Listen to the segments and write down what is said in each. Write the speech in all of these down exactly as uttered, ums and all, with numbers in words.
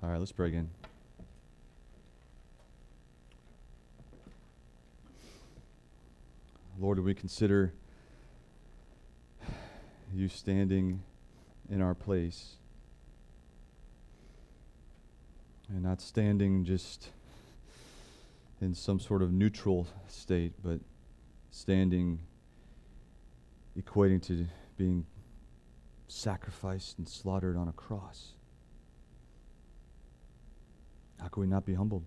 All right, let's pray again. Lord, we consider you standing in our place and not standing just in some sort of neutral state, but standing equating to being sacrificed and slaughtered on a cross. How can we not be humbled?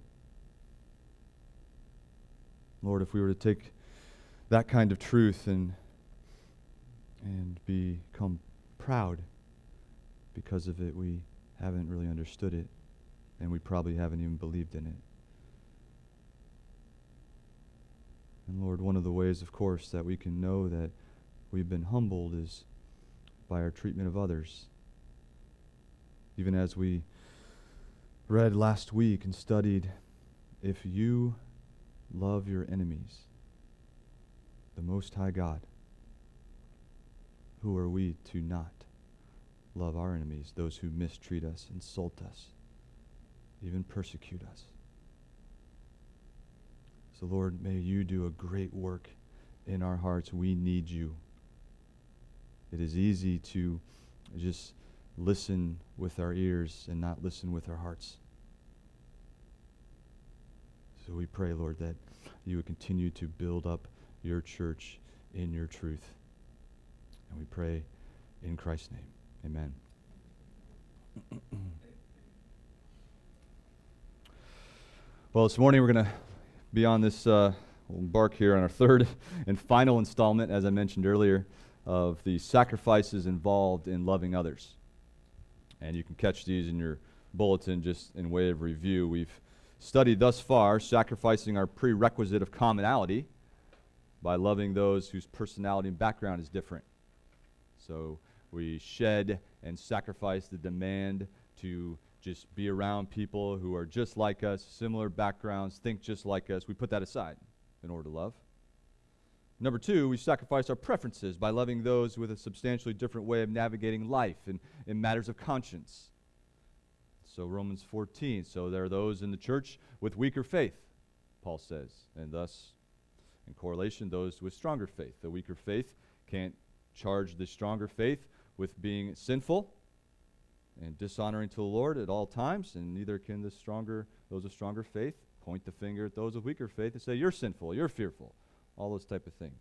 Lord, if we were to take that kind of truth and and become proud because of it, we haven't really understood it, and we probably haven't even believed in it. And Lord, one of the ways, of course, that we can know that we've been humbled is by our treatment of others. Even as we read last week and studied, if you love your enemies, the Most High God, who are we to not love our enemies, those who mistreat us, insult us, even persecute us? So Lord, may you do a great work in our hearts. We need you. It is easy to just listen with our ears and not listen with our hearts. So we pray, Lord, that you would continue to build up your church in your truth. And we pray in Christ's name. Amen. Well, this morning we're going to be on this, uh, we'll embark here on our third and final installment, as I mentioned earlier, of the sacrifices involved in loving others. And you can catch these in your bulletin just in way of review. We've studied thus far sacrificing our prerequisite of commonality by loving those whose personality and background is different. So we shed and sacrifice the demand to just be around people who are just like us, similar backgrounds, think just like us. We put that aside in order to love. Number two, we sacrifice our preferences by loving those with a substantially different way of navigating life and in matters of conscience. So Romans fourteen, so there are those in the church with weaker faith, Paul says, and thus, in correlation, those with stronger faith. The weaker faith can't charge the stronger faith with being sinful and dishonoring to the Lord at all times, and neither can the stronger, those of stronger faith point the finger at those of weaker faith and say, you're sinful, you're fearful, all those type of things.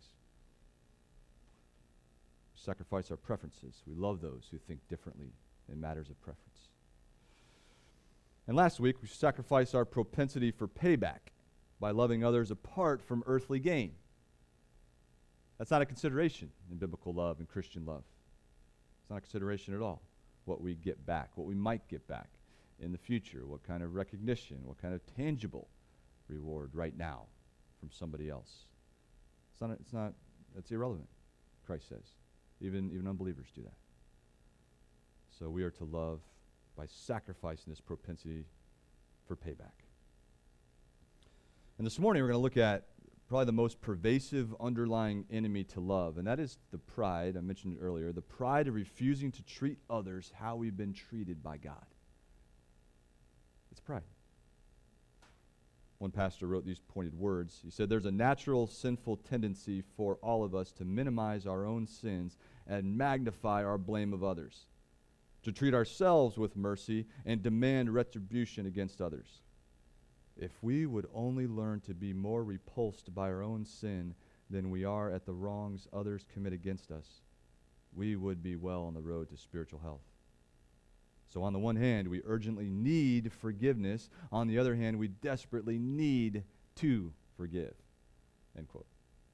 Sacrifice our preferences. We love those who think differently in matters of preference. And last week, we sacrifice our propensity for payback by loving others apart from earthly gain. That's not a consideration in biblical love and Christian love. It's not a consideration at all. What we get back, what we might get back in the future, what kind of recognition, what kind of tangible reward right now from somebody else. It's not, it's not, that's irrelevant, Christ says. Even, even unbelievers do that. So we are to love by sacrificing this propensity for payback. And this morning we're going to look at probably the most pervasive underlying enemy to love, and that is the pride, I mentioned it earlier, the pride of refusing to treat others how we've been treated by God. It's pride. One pastor wrote these pointed words. He said, there's a natural sinful tendency for all of us to minimize our own sins and magnify our blame of others, to treat ourselves with mercy and demand retribution against others. If we would only learn to be more repulsed by our own sin than we are at the wrongs others commit against us, we would be well on the road to spiritual health. So on the one hand, we urgently need forgiveness. On the other hand, we desperately need to forgive. End quote.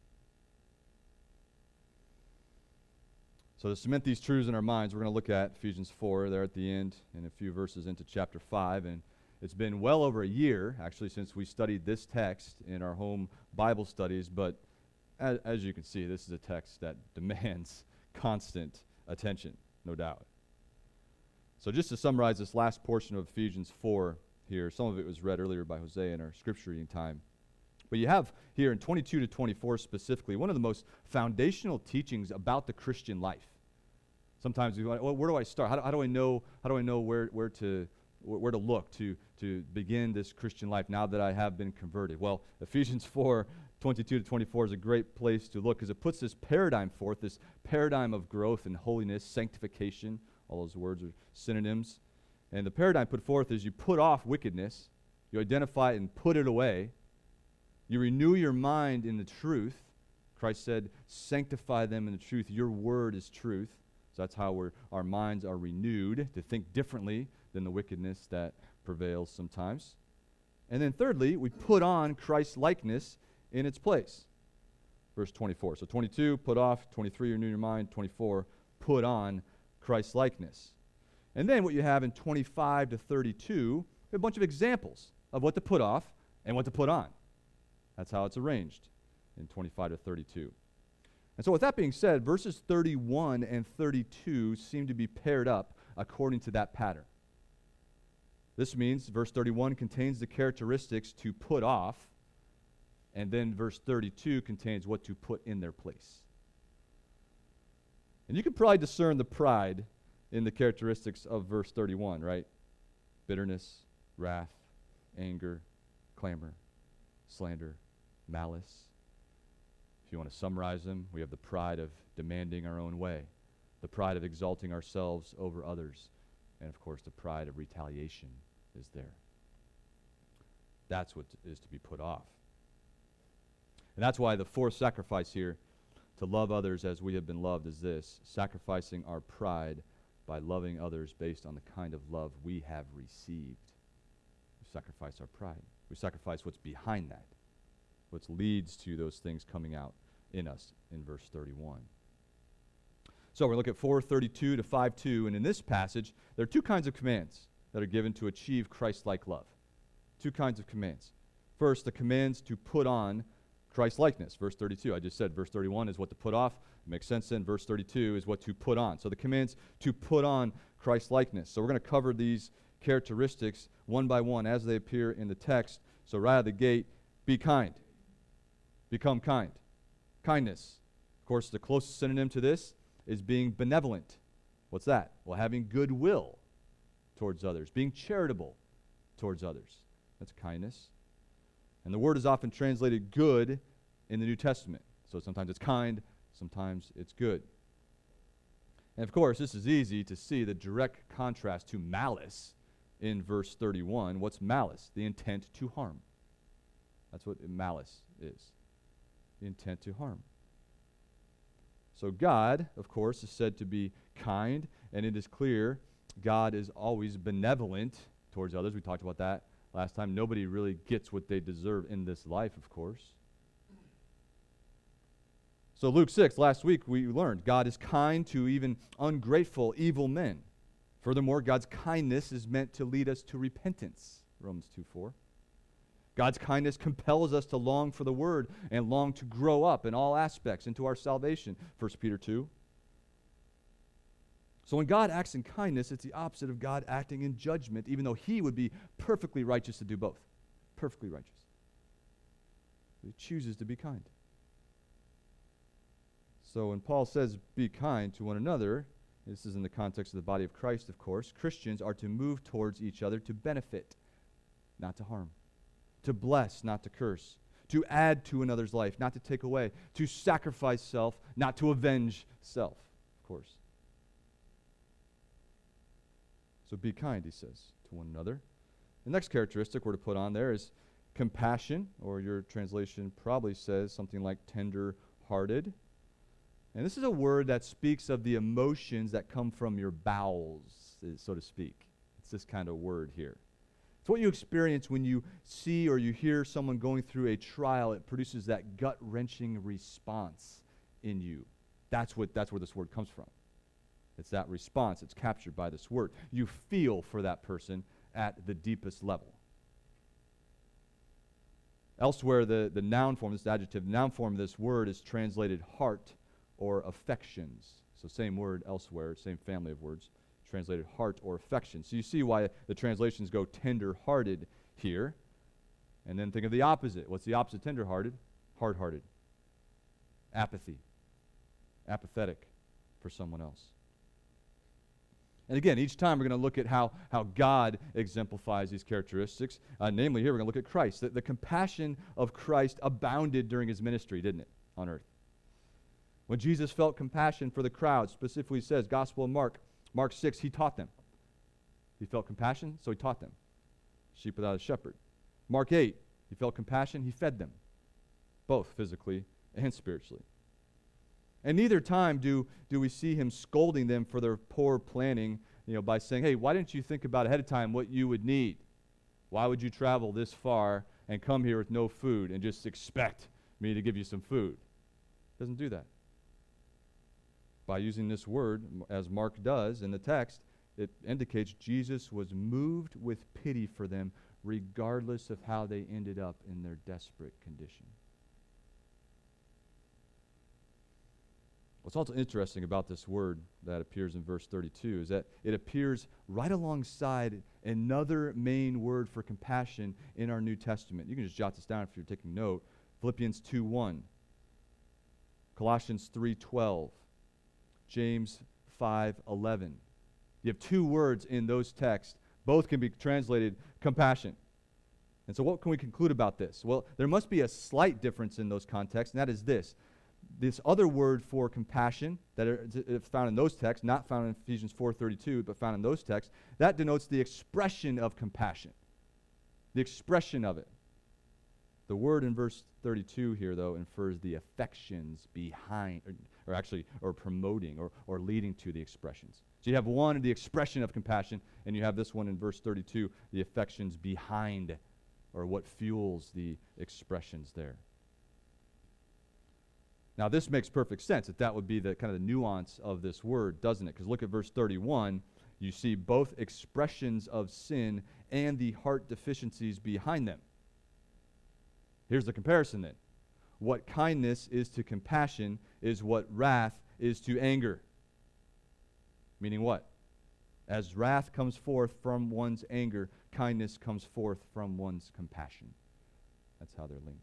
So to cement these truths in our minds, we're going to look at Ephesians four there at the end and a few verses into chapter five. And it's been well over a year, actually, since we studied this text in our home Bible studies. But as, as you can see, this is a text that demands constant attention, no doubt. So just to summarize this last portion of Ephesians four here, some of it was read earlier by Jose in our scripture reading time. But you have here in twenty-two to twenty-four specifically, one of the most foundational teachings about the Christian life. Sometimes we go, well, where do I start? How do, how do I know? How do I know where where to wh- where to look to, to begin this Christian life now that I have been converted? Well, Ephesians four, twenty-two to twenty-four is a great place to look because it puts this paradigm forth, this paradigm of growth and holiness, sanctification. All those words are synonyms. And the paradigm put forth is you put off wickedness, you identify it and put it away. You renew your mind in the truth. Christ said, sanctify them in the truth. Your word is truth. So that's how we're, our minds are renewed to think differently than the wickedness that prevails sometimes. And then thirdly, we put on Christ's likeness in its place. Verse twenty-four. So twenty-two, put off. twenty-three, renew your mind. twenty-four, put on Christ's likeness. And then what you have in twenty-five to thirty-two, a bunch of examples of what to put off and what to put on. That's how it's arranged in twenty-five to thirty-two. And so with that being said, verses thirty-one and thirty-two seem to be paired up according to that pattern. This means verse thirty-one contains the characteristics to put off, and then verse thirty-two contains what to put in their place. And you can probably discern the pride in the characteristics of verse thirty-one, right? Bitterness, wrath, anger, clamor, slander, malice. If you want to summarize them, we have the pride of demanding our own way, the pride of exalting ourselves over others, and of course the pride of retaliation is there. That's what is to be put off. And that's why the fourth sacrifice here, to love others as we have been loved, is this: sacrificing our pride by loving others based on the kind of love we have received. We sacrifice our pride. We sacrifice what's behind that, what leads to those things coming out in us in verse thirty-one. So we're going to look at four thirty-two to five two, and in this passage, there are two kinds of commands that are given to achieve Christ-like love. Two kinds of commands. First, the commands to put on Christ-likeness. Verse thirty-two, I just said verse thirty-one is what to put off. It makes sense then. Verse thirty-two is what to put on. So the commands to put on Christ-likeness. So we're going to cover these characteristics one by one as they appear in the text. So right out of the gate, be kind. Become kind. Kindness. Of course, the closest synonym to this is being benevolent. What's that? Well, having goodwill towards others, being charitable towards others. That's kindness. And the word is often translated good in the New Testament. So sometimes it's kind, sometimes it's good. And of course, this is easy to see the direct contrast to malice in verse thirty-one. What's malice? The intent to harm. That's what malice is. The intent to harm. So God, of course, is said to be kind, and it is clear God is always benevolent towards others. We talked about that last time. Nobody really gets what they deserve in this life, of course. So Luke six, last week we learned God is kind to even ungrateful, evil men. Furthermore, God's kindness is meant to lead us to repentance, Romans two four. God's kindness compels us to long for the word and long to grow up in all aspects into our salvation, First Peter two. So when God acts in kindness, it's the opposite of God acting in judgment, even though he would be perfectly righteous to do both. Perfectly righteous. He chooses to be kind. So when Paul says, be kind to one another, this is in the context of the body of Christ, of course, Christians are to move towards each other to benefit, not to harm. To bless, not to curse. To add to another's life, not to take away. To sacrifice self, not to avenge self, of course. So be kind, he says, to one another. The next characteristic we're to put on there is compassion, or your translation probably says something like tender-hearted. And this is a word that speaks of the emotions that come from your bowels, so to speak. It's this kind of word here. It's what you experience when you see or you hear someone going through a trial. It produces that gut-wrenching response in you. That's what that's where this word comes from. It's that response. It's captured by this word. You feel for that person at the deepest level. Elsewhere, the, the noun form, this adjective, noun form of this word is translated heart or affections. So same word elsewhere, same family of words. Translated heart or affection. So you see why the translations go tender-hearted here. And then think of the opposite. What's the opposite of tender-hearted? Hard-hearted. Apathy. Apathetic for someone else. And again, each time we're going to look at how, how God exemplifies these characteristics. Uh, namely, here we're going to look at Christ. The, the compassion of Christ abounded during his ministry, didn't it, on earth? When Jesus felt compassion for the crowd, specifically says, Gospel of Mark, Mark six, he taught them. He felt compassion, so he taught them. Sheep without a shepherd. Mark eight, he felt compassion, he fed them, both physically and spiritually. And neither time do, do we see him scolding them for their poor planning, you know, by saying, hey, why didn't you think about ahead of time what you would need? Why would you travel this far and come here with no food and just expect me to give you some food? Doesn't do that. By using this word, as Mark does in the text, it indicates Jesus was moved with pity for them regardless of how they ended up in their desperate condition. What's also interesting about this word that appears in verse thirty-two is that it appears right alongside another main word for compassion in our New Testament. You can just jot this down if you're taking note. Philippians two one, Colossians three twelve, James five eleven. You have two words in those texts. Both can be translated compassion. And so what can we conclude about this? Well, there must be a slight difference in those contexts, and that is this. This other word for compassion that is found in those texts, not found in Ephesians four thirty-two, but found in those texts, that denotes the expression of compassion. The expression of it. The word in verse thirty-two here, though, infers the affections behind, or, or actually, or promoting, or, or leading to the expressions. So you have one, the expression of compassion, and you have this one in verse thirty-two, the affections behind, or what fuels the expressions there. Now, this makes perfect sense that that would be the kind of the nuance of this word, doesn't it? Because look at verse thirty-one. You see both expressions of sin and the heart deficiencies behind them. Here's the comparison then. What kindness is to compassion is what wrath is to anger. Meaning what? As wrath comes forth from one's anger, kindness comes forth from one's compassion. That's how they're linked.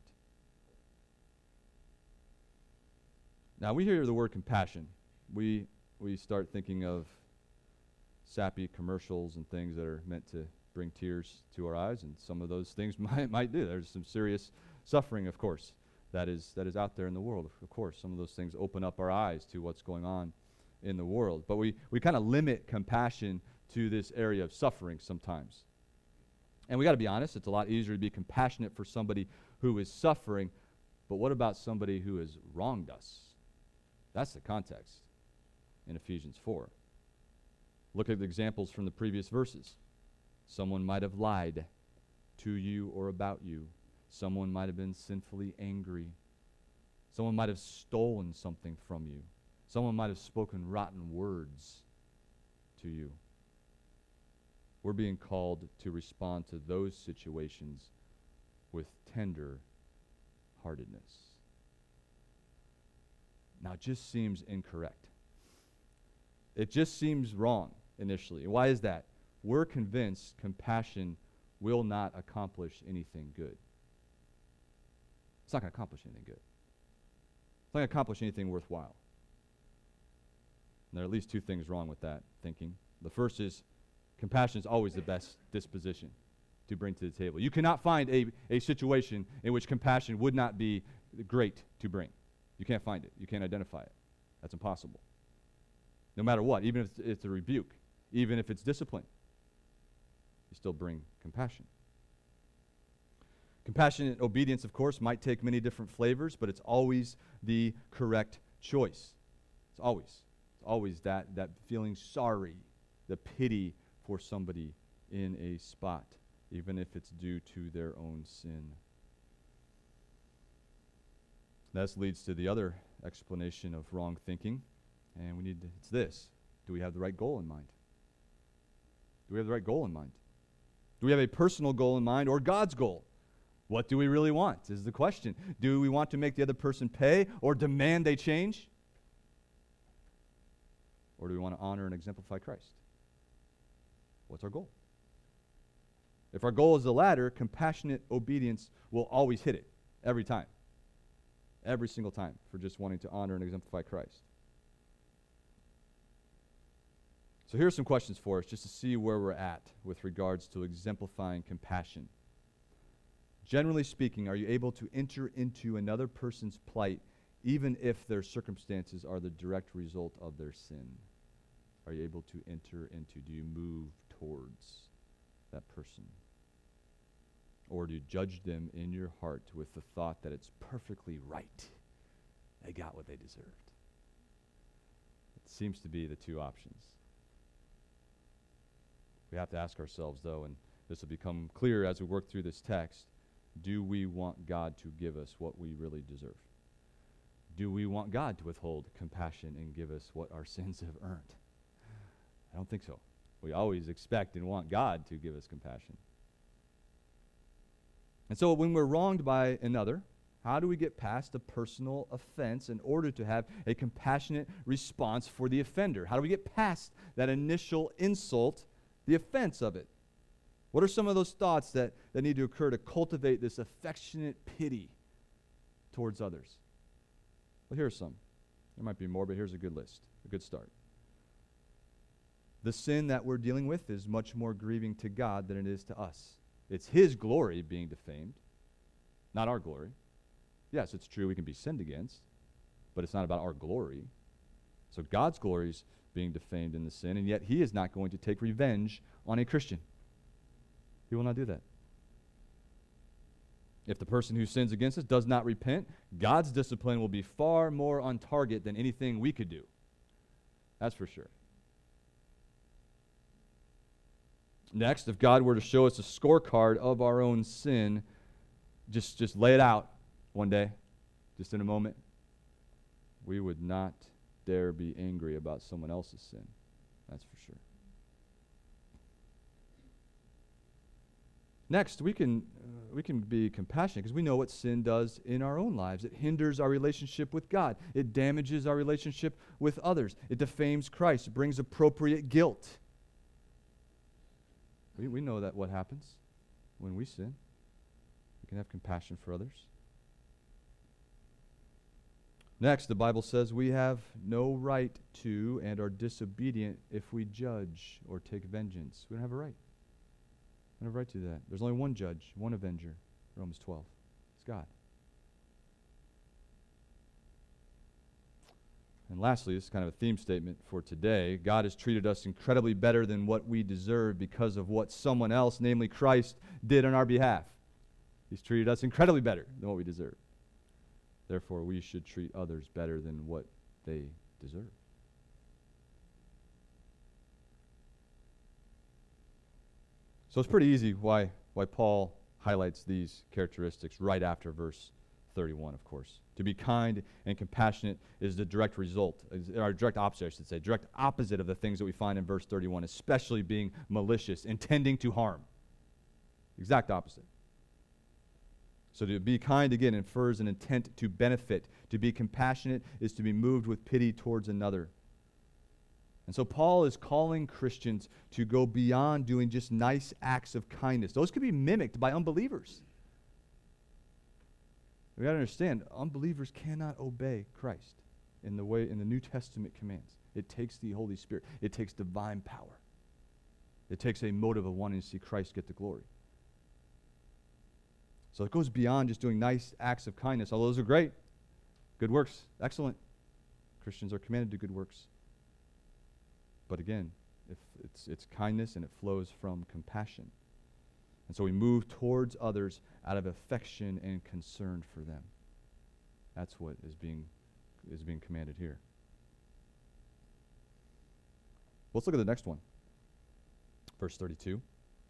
Now, we hear the word compassion. We we start thinking of sappy commercials and things that are meant to bring tears to our eyes, and some of those things might might do. There's some serious suffering, of course, that is that is out there in the world. Of course, some of those things open up our eyes to what's going on in the world. But we, we kind of limit compassion to this area of suffering sometimes. And we got to be honest, it's a lot easier to be compassionate for somebody who is suffering, but what about somebody who has wronged us? That's the context in Ephesians four. Look at the examples from the previous verses. Someone might have lied to you or about you. Someone might have been sinfully angry. Someone might have stolen something from you. Someone might have spoken rotten words to you. We're being called to respond to those situations with tender heartedness. Now, it just seems incorrect. It just seems wrong initially. Why is that? We're convinced compassion will not accomplish anything good. It's not going to accomplish anything good. It's not going to accomplish anything worthwhile. And there are at least two things wrong with that thinking. The first is compassion is always the best disposition to bring to the table. You cannot find a, a situation in which compassion would not be great to bring. You can't find it. You can't identify it. That's impossible. No matter what, even if it's, it's a rebuke, even if it's discipline, you still bring compassion. Compassionate obedience, of course, might take many different flavors, but it's always the correct choice. It's always. It's always that, that feeling sorry, the pity for somebody in a spot, even if it's due to their own sin. This leads to the other explanation of wrong thinking, and we need to, it's this. Do we have the right goal in mind? Do we have the right goal in mind? Do we have a personal goal in mind or God's goal? What do we really want is the question. Do we want to make the other person pay or demand they change? Or do we want to honor and exemplify Christ? What's our goal? If our goal is the latter, compassionate obedience will always hit it, every time. Every single time, for just wanting to honor and exemplify Christ. So here are some questions for us just to see where we're at with regards to exemplifying compassion. Generally speaking, are you able to enter into another person's plight even if their circumstances are the direct result of their sin? Are you able to enter into, do you move towards that person? Or do you judge them in your heart with the thought that it's perfectly right? They got what they deserved. It seems to be the two options. We have to ask ourselves, though, and this will become clear as we work through this text, do we want God to give us what we really deserve? Do we want God to withhold compassion and give us what our sins have earned? I don't think so. We always expect and want God to give us compassion. And so when we're wronged by another, how do we get past a personal offense in order to have a compassionate response for the offender? How do we get past that initial insult, the offense of it? What are some of those thoughts that, that need to occur to cultivate this affectionate pity towards others? Well, here are some. There might be more, but here's a good list, a good start. The sin that we're dealing with is much more grieving to God than it is to us. It's His glory being defamed, not our glory. Yes, it's true we can be sinned against, but it's not about our glory. So God's glory is being defamed in the sin, and yet He is not going to take revenge on a Christian. He will not do that. If the person who sins against us does not repent, God's discipline will be far more on target than anything we could do. That's for sure. Next, if God were to show us a scorecard of our own sin, just, just lay it out one day, just in a moment, we would not dare be angry about someone else's sin. That's for sure. Next, we can uh, we can be compassionate because we know what sin does in our own lives. It hinders our relationship with God. It damages our relationship with others. It defames Christ. It brings appropriate guilt. We, we know that what happens when we sin. We can have compassion for others. Next, the Bible says we have no right to and are disobedient if we judge or take vengeance. We don't have a right. We don't have a right to that. There's only one judge, one avenger, Romans twelve. It's God. And lastly, this is kind of a theme statement for today. God has treated us incredibly better than what we deserve because of what someone else, namely Christ, did on our behalf. He's treated us incredibly better than what we deserve. Therefore, we should treat others better than what they deserve. So it's pretty easy why, why Paul highlights these characteristics right after verse thirty-one, of course. To be kind and compassionate is the direct result, or direct opposite, I should say, direct opposite of the things that we find in verse thirty-one, especially being malicious, intending to harm. Exact opposite. So to be kind, again, infers an intent to benefit. To be compassionate is to be moved with pity towards another. And so Paul is calling Christians to go beyond doing just nice acts of kindness. Those could be mimicked by unbelievers. We got to understand, unbelievers cannot obey Christ in the way in the New Testament commands. It takes the Holy Spirit. It takes divine power. It takes a motive of wanting to see Christ get the glory. So it goes beyond just doing nice acts of kindness. All those are great. Good works, excellent. Christians are commanded to do good works. But again, if it's it's kindness and it flows from compassion. And so we move towards others out of affection and concern for them. That's what is being is being commanded here. Let's look at the next one. Verse thirty-two.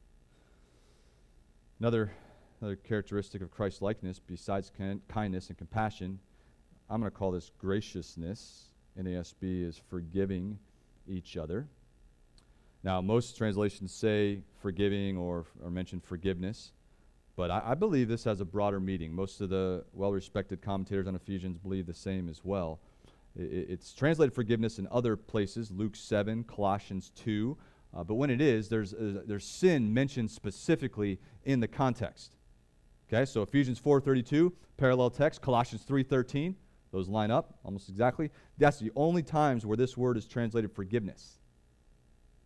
Another Another characteristic of Christ's likeness, besides kin- kindness and compassion, I'm going to call this graciousness. N A S B is forgiving each other. Now, most translations say forgiving or, or mention forgiveness, but I, I believe this has a broader meaning. Most of the well-respected commentators on Ephesians believe the same as well. It, it's translated forgiveness in other places, Luke seven, Colossians two, uh, but when it is, there's, uh, there's sin mentioned specifically in the context. Okay, so Ephesians four thirty-two, parallel text, Colossians three thirteen, those line up almost exactly. That's the only times where this word is translated forgiveness.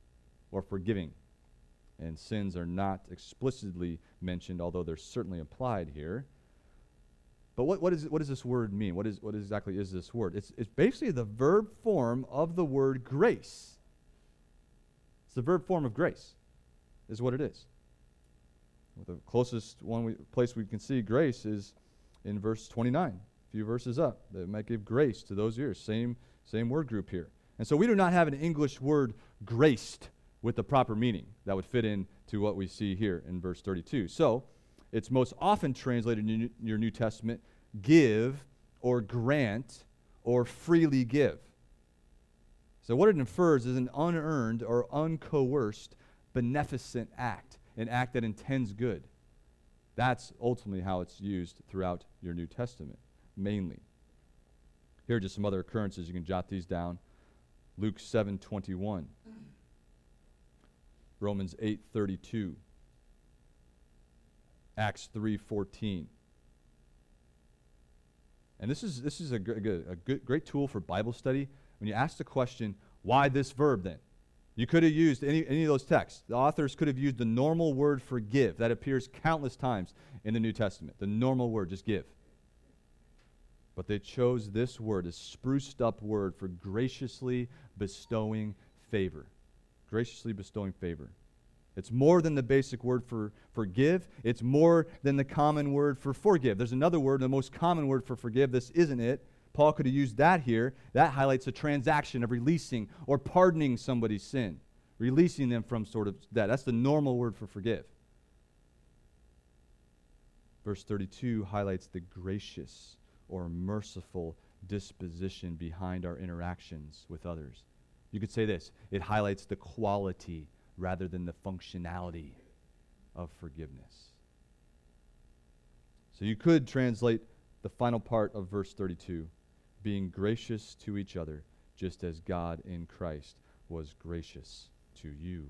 or forgiving. And sins are not explicitly mentioned, although they're certainly applied here. But what, what, is, what does this word mean? What, is, what exactly is this word? It's, it's basically the verb form of the word grace. It's the verb form of grace, is what it is. Well, the closest one we, place we can see grace is in verse twenty-nine, a few verses up. That might give grace to those ears. Same, same word group here. And so we do not have an English word graced with the proper meaning that would fit in to what we see here in verse thirty-two. So it's most often translated in your New Testament, give or grant or freely give. So what it infers is an unearned or uncoerced beneficent act, an act that intends good. That's ultimately how it's used throughout your New Testament, mainly. Here are just some other occurrences. You can jot these down. Luke seven twenty-one. Romans eight thirty-two. Acts three fourteen. And this is this is a, g- a good, great tool for Bible study. When you ask the question, why this verb then? You could have used any, any of those texts. The authors could have used the normal word for give. That appears countless times in the New Testament. The normal word, just give. But they chose this word, a spruced up word for graciously bestowing favor. Graciously bestowing favor. It's more than the basic word for forgive. It's more than the common word for forgive. There's another word, the most common word for forgive. This isn't it. Paul could have used that here. That highlights a transaction of releasing or pardoning somebody's sin, releasing them from sort of that. That's the normal word for forgive. Verse thirty-two highlights the gracious or merciful disposition behind our interactions with others. You could say this. It highlights the quality rather than the functionality of forgiveness. So you could translate the final part of verse thirty-two, being gracious to each other, just as God in Christ was gracious to you.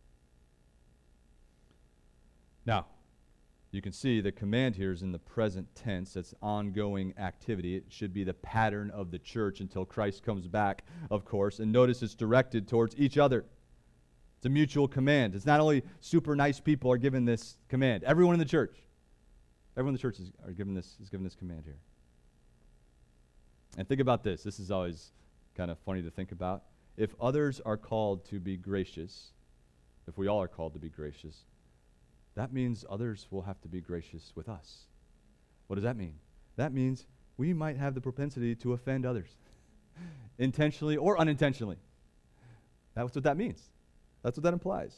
Now, you can see the command here is in the present tense. It's ongoing activity. It should be the pattern of the church until Christ comes back, of course. And notice it's directed towards each other. It's a mutual command. It's not only super nice people are given this command. Everyone in the church. Everyone in the church is are given this is given this command here. And think about this. This is always kind of funny to think about. If others are called to be gracious, if we all are called to be gracious, that means others will have to be gracious with us. What does that mean? That means we might have the propensity to offend others, intentionally or unintentionally. That's what that means. That's what that implies.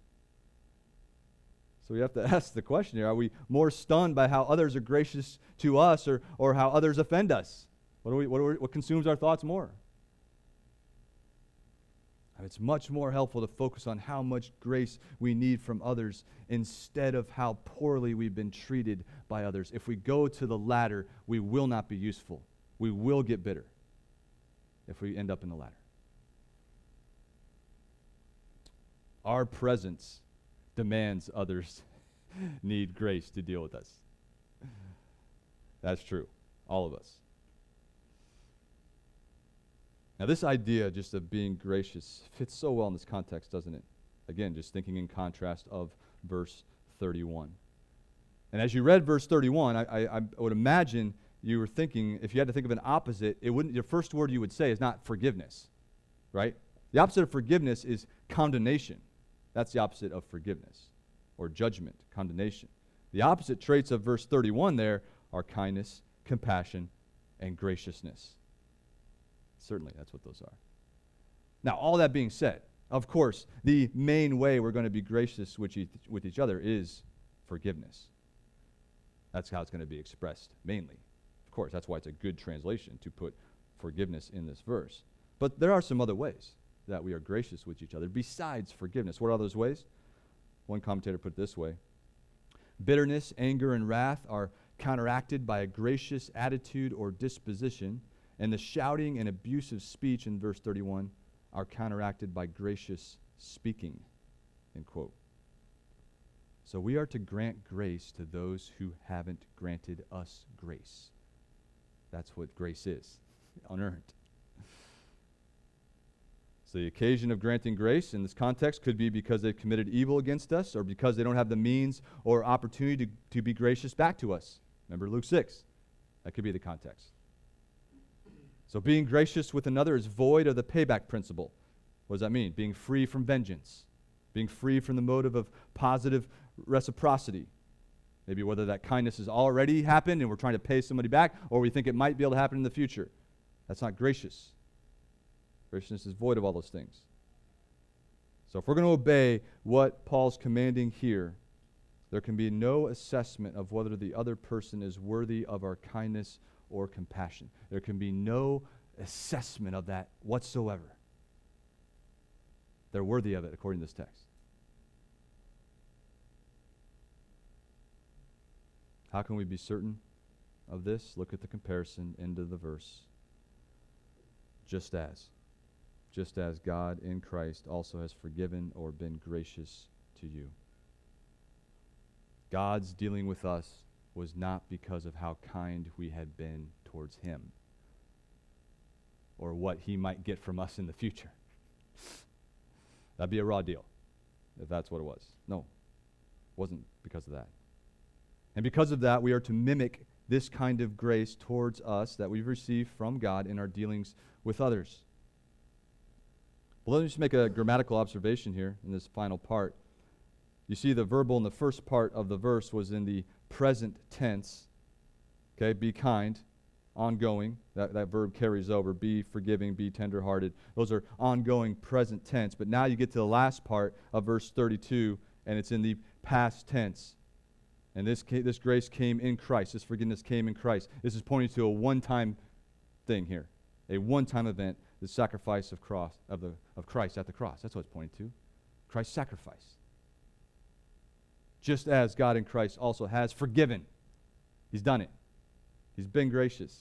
So we have to ask the question here, are we more stunned by how others are gracious to us or, or how others offend us? What, do we, what, do we, what consumes our thoughts more? It's much more helpful to focus on how much grace we need from others instead of how poorly we've been treated by others. If we go to the latter, we will not be useful. We will get bitter if we end up in the latter. Our presence demands others need grace to deal with us. That's true. All of us. Now, this idea just of being gracious fits so well in this context, doesn't it? Again, just thinking in contrast of verse thirty-one. And as you read verse thirty-one, I, I, I would imagine you were thinking, if you had to think of an opposite, it wouldn't. Your first word you would say is not forgiveness, right? The opposite of forgiveness is condemnation. That's the opposite of forgiveness, or judgment, condemnation. The opposite traits of verse thirty-one there are kindness, compassion, and graciousness. Certainly, that's what those are. Now, all that being said, of course, the main way we're going to be gracious with each, with each other is forgiveness. That's how it's going to be expressed, mainly. Of course, that's why it's a good translation to put forgiveness in this verse. But there are some other ways that we are gracious with each other besides forgiveness. What are those ways? One commentator put it this way. Bitterness, anger, and wrath are counteracted by a gracious attitude or disposition, and the shouting and abusive speech in verse thirty-one are counteracted by gracious speaking, end quote. So we are to grant grace to those who haven't granted us grace. That's what grace is, unearned. So the occasion of granting grace in this context could be because they've committed evil against us or because they don't have the means or opportunity to, to be gracious back to us. Remember Luke six. That could be the context. So being gracious with another is void of the payback principle. What does that mean? Being free from vengeance. Being free from the motive of positive reciprocity. Maybe whether that kindness has already happened and we're trying to pay somebody back, or we think it might be able to happen in the future. That's not gracious. Graciousness is void of all those things. So if we're going to obey what Paul's commanding here, there can be no assessment of whether the other person is worthy of our kindness or compassion. There can be no assessment of that whatsoever. They're worthy of it, according to this text. How can we be certain of this? Look at the comparison into the verse. Just as. Just as God in Christ also has forgiven or been gracious to you. God's dealing with us was not because of how kind we had been towards him or what he might get from us in the future. That'd be a raw deal if that's what it was. No, it wasn't because of that. And because of that, we are to mimic this kind of grace towards us that we've received from God in our dealings with others. Well, let me just make a grammatical observation here in this final part. You see the verbal in the first part of the verse was in the present tense. Okay, be kind, ongoing. That, that verb carries over. Be forgiving, be tenderhearted. Those are ongoing present tense. But now you get to the last part of verse thirty-two, and it's in the past tense. And this, ca- this grace came in Christ. This forgiveness came in Christ. This is pointing to a one-time thing here. A one-time event, the sacrifice of cross of the of Christ at the cross. That's what it's pointing to. Christ's sacrifice. Just as God in Christ also has forgiven. He's done it. He's been gracious.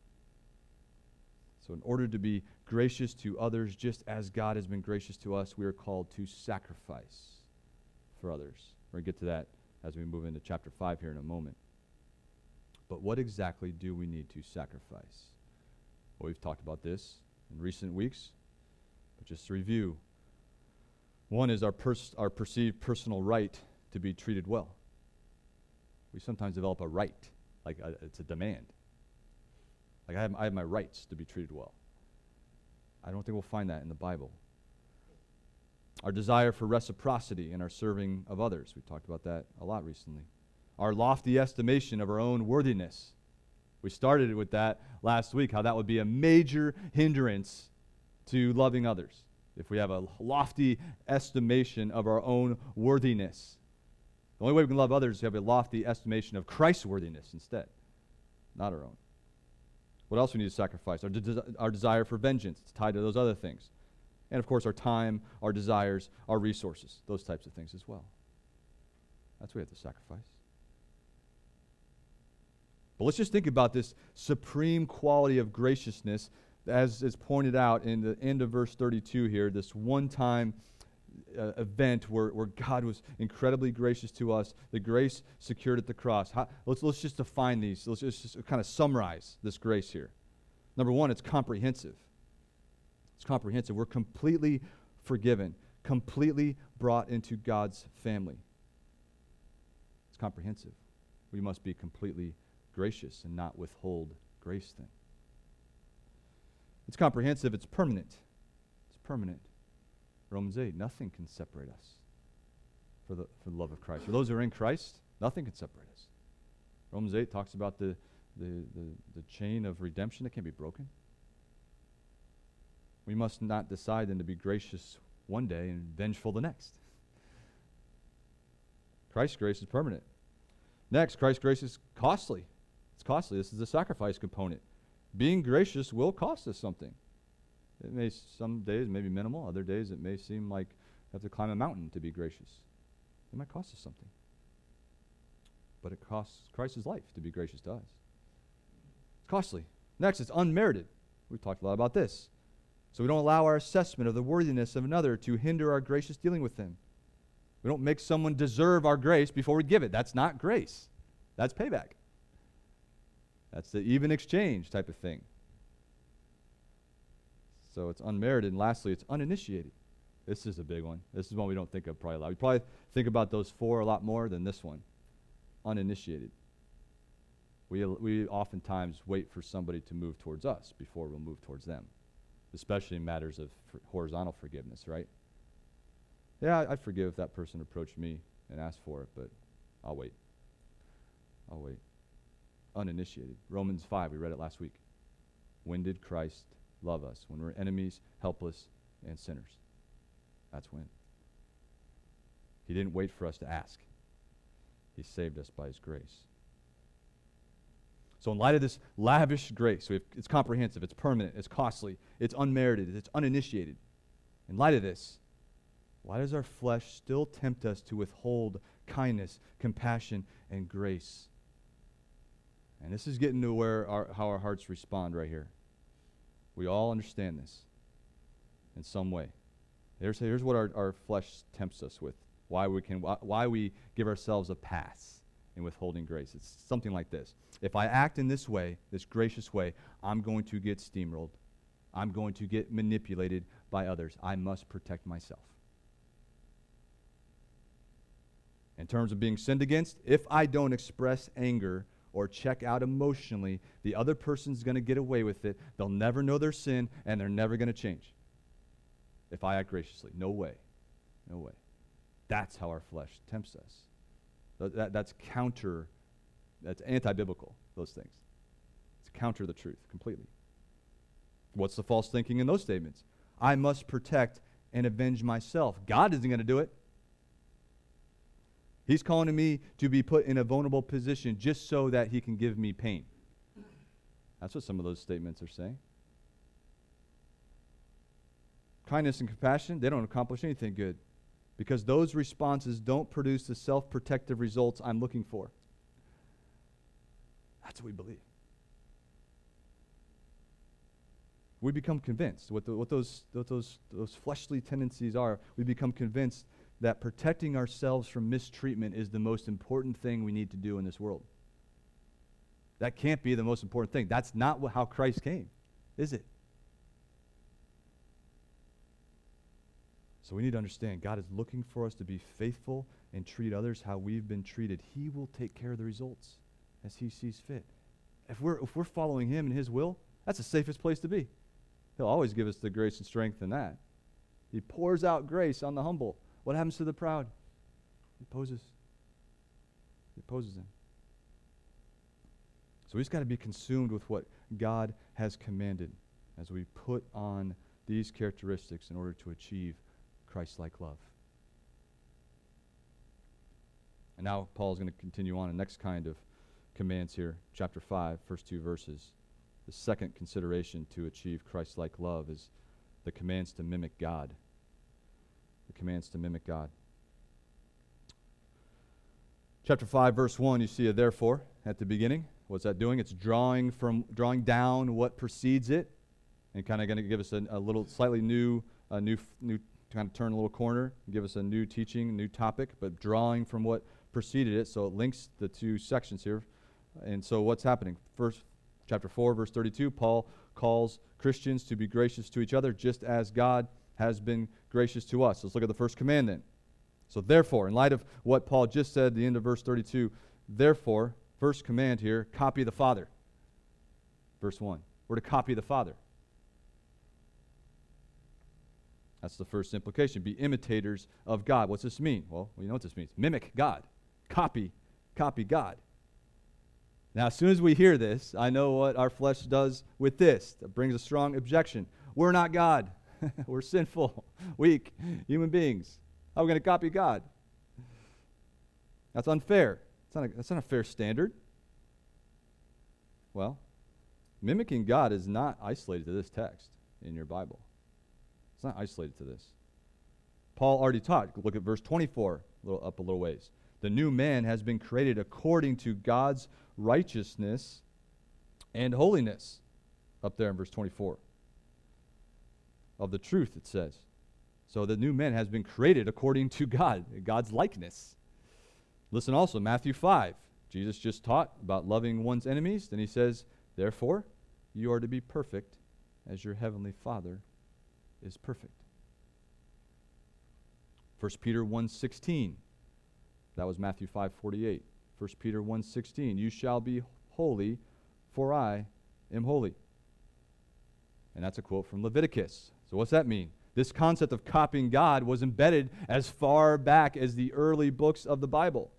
So in order to be gracious to others, just as God has been gracious to us, we are called to sacrifice for others. We're going to get to that as we move into chapter five here in a moment. But what exactly do we need to sacrifice? Well, we've talked about this in recent weeks, but just to review. One is our, pers- our perceived personal right to be treated well. We sometimes develop a right, like a, it's a demand. Like I have, I have my rights to be treated well. I don't think we'll find that in the Bible. Our desire for reciprocity in our serving of others. We've talked about that a lot recently. Our lofty estimation of our own worthiness. We started with that last week, how that would be a major hindrance to loving others. If we have a lofty estimation of our own worthiness. The only way we can love others is to have a lofty estimation of Christ's worthiness instead, not our own. What else we need to sacrifice? Our, de- our desire for vengeance. It's tied to those other things. And, of course, our time, our desires, our resources, those types of things as well. That's what we have to sacrifice. But let's just think about this supreme quality of graciousness as is pointed out in the end of verse thirty-two here, this one-time uh, event where, where God was incredibly gracious to us, the grace secured at the cross. How, let's, let's just define these. Let's just, just kind of summarize this grace here. Number one, it's comprehensive. It's comprehensive. We're completely forgiven, completely brought into God's family. It's comprehensive. We must be completely gracious and not withhold grace then. It's comprehensive. It's permanent. It's permanent. Romans eight, nothing can separate us for the, for the love of Christ. For those who are in Christ, nothing can separate us. Romans eight talks about the, the, the, the chain of redemption that can't be broken. We must not decide then to be gracious one day and vengeful the next. Christ's grace is permanent. Next, Christ's grace is costly. It's costly. This is the sacrifice component. Being gracious will cost us something. It may, some days, maybe minimal. Other days, it may seem like you have to climb a mountain to be gracious. It might cost us something. But it costs Christ's life to be gracious to us. It's costly. Next, it's unmerited. We've talked a lot about this. So we don't allow our assessment of the worthiness of another to hinder our gracious dealing with them. We don't make someone deserve our grace before we give it. That's not grace. That's payback. That's the even exchange type of thing. So it's unmerited. And lastly, it's uninitiated. This is a big one. This is one we don't think of probably a lot. We probably think about those four a lot more than this one. Uninitiated. We, we oftentimes wait for somebody to move towards us before we'll move towards them, especially in matters of for horizontal forgiveness, right? Yeah, I'd forgive if that person approached me and asked for it, but I'll wait. I'll wait. Uninitiated. Romans five, we read it last week. When did Christ love us? When we're enemies, helpless, and sinners. That's when. He didn't wait for us to ask. He saved us by his grace. So in light of this lavish grace, so it's comprehensive, it's permanent, it's costly, it's unmerited, it's uninitiated. In light of this, why does our flesh still tempt us to withhold kindness, compassion, and grace? And this is getting to where our, how our hearts respond right here. We all understand this in some way. Here's, here's what our, our flesh tempts us with. Why we can, why, why we give ourselves a pass in withholding grace. It's something like this. If I act in this way, this gracious way, I'm going to get steamrolled. I'm going to get manipulated by others. I must protect myself. In terms of being sinned against, if I don't express anger or check out emotionally, the other person's going to get away with it. They'll never know their sin, and they're never going to change. If I act graciously. No way. No way. That's how our flesh tempts us. That, that, that's counter, that's anti-biblical, those things. It's counter the truth completely. What's the false thinking in those statements? I must protect and avenge myself. God isn't going to do it. He's calling me to be put in a vulnerable position just so that he can give me pain. That's what some of those statements are saying. Kindness and compassion, they don't accomplish anything good because those responses don't produce the self-protective results I'm looking for. That's what we believe. We become convinced what, the, what, those, what those, those fleshly tendencies are. We become convinced that protecting ourselves from mistreatment is the most important thing we need to do in this world. That can't be the most important thing. That's not what, how Christ came, is it? So we need to understand God is looking for us to be faithful and treat others how we've been treated. He will take care of the results as he sees fit. If we're, if we're following him and his will, that's the safest place to be. He'll always give us the grace and strength in that. He pours out grace on the humble. What happens to the proud? He opposes. He opposes them. So we've got to be consumed with what God has commanded as we put on these characteristics in order to achieve Christ-like love. And now Paul is going to continue on the next kind of commands here. Chapter five, first two verses. The second consideration to achieve Christ-like love is the commands to mimic God. The commands to mimic God. Chapter five, verse one, you see a therefore at the beginning. What's that doing? It's drawing from drawing down what precedes it, and kind of going to give us a, a little slightly new, a new, new kind of turn a little corner, give us a new teaching, new topic, but drawing from what preceded it. So it links the two sections here. And so what's happening? First, chapter four, verse thirty-two, Paul calls Christians to be gracious to each other, just as God has been gracious to us. Let's look at the first command then. So therefore, in light of what Paul just said at the end of verse thirty-two, therefore, first command here, copy the Father. Verse one, we're to copy the Father. That's the first implication. Be imitators of God. What's this mean? Well, you know what this means. Mimic God. Copy. Copy God. Now, as soon as we hear this, I know what our flesh does with this. That brings a strong objection. We're not God. We're sinful, weak human beings. How are we going to copy God? That's unfair. It's not a, that's not a fair standard. Well, mimicking God is not isolated to this text in your Bible. It's not isolated to this. Paul already taught. Look at verse twenty-four, a little up a little ways. The new man has been created according to God's righteousness and holiness. Up there in verse twenty-four. Of the truth, it says. So the new man has been created according to God, God's likeness. Listen also, Matthew five. Jesus just taught about loving one's enemies. Then he says, therefore, you are to be perfect as your heavenly Father is perfect. First Peter one sixteen. That was Matthew five forty-eight. First Peter one sixteen. You shall be holy, for I am holy. And that's a quote from Leviticus. So what's that mean? This concept of copying God was embedded as far back as the early books of the Bible.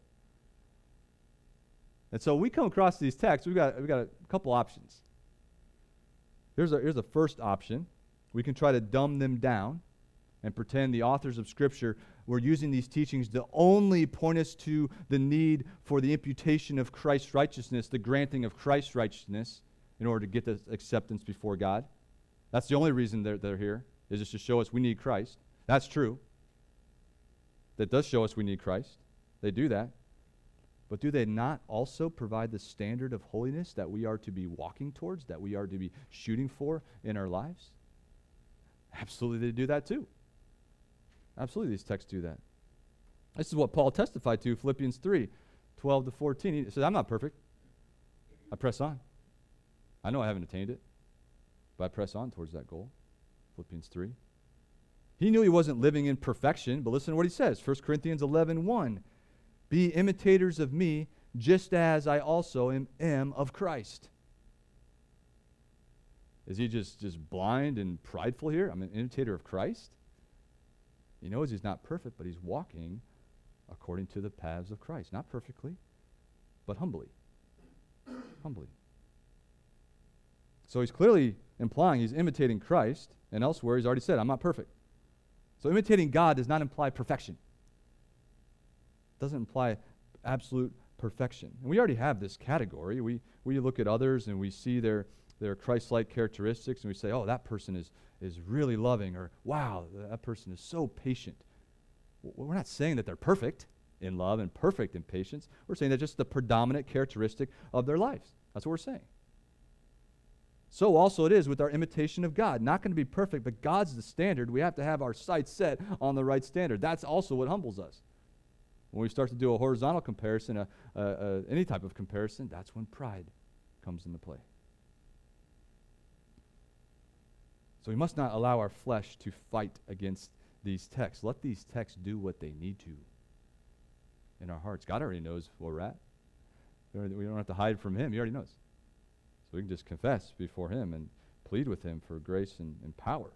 And so we come across these texts, we've got, we've got a couple options. Here's a, here's a first option. We can try to dumb them down and pretend the authors of Scripture were using these teachings to only point us to the need for the imputation of Christ's righteousness, the granting of Christ's righteousness, in order to get this acceptance before God. That's the only reason they're, they're here, is just to show us we need Christ. That's true. That does show us we need Christ. They do that. But do they not also provide the standard of holiness that we are to be walking towards, that we are to be shooting for in our lives? Absolutely, they do that too. Absolutely, these texts do that. This is what Paul testified to, Philippians three, twelve to fourteen. He says, I'm not perfect. I press on. I know I haven't attained it, but I press on towards that goal. Philippians three. He knew he wasn't living in perfection, but listen to what he says. First Corinthians eleven one. Be imitators of me, just as I also am, am of Christ. Is he just, just blind and prideful here? I'm an imitator of Christ? He knows he's not perfect, but he's walking according to the paths of Christ. Not perfectly, but humbly. Humbly. So he's clearly implying he's imitating Christ, and elsewhere he's already said, I'm not perfect. So imitating God does not imply perfection. It doesn't imply absolute perfection. And we already have this category. We we look at others and we see their, their Christ-like characteristics, and we say, oh, that person is is really loving, or wow, that person is so patient. We're not saying that they're perfect in love and perfect in patience. We're saying that's just the predominant characteristic of their lives. That's what we're saying. So also it is with our imitation of God. Not going to be perfect, but God's the standard. We have to have our sights set on the right standard. That's also what humbles us. When we start to do a horizontal comparison, a, a, a, any type of comparison, that's when pride comes into play. So we must not allow our flesh to fight against these texts. Let these texts do what they need to in our hearts. God already knows where we're at. We don't have to hide from him. He already knows. So we can just confess before him and plead with him for grace and, and power.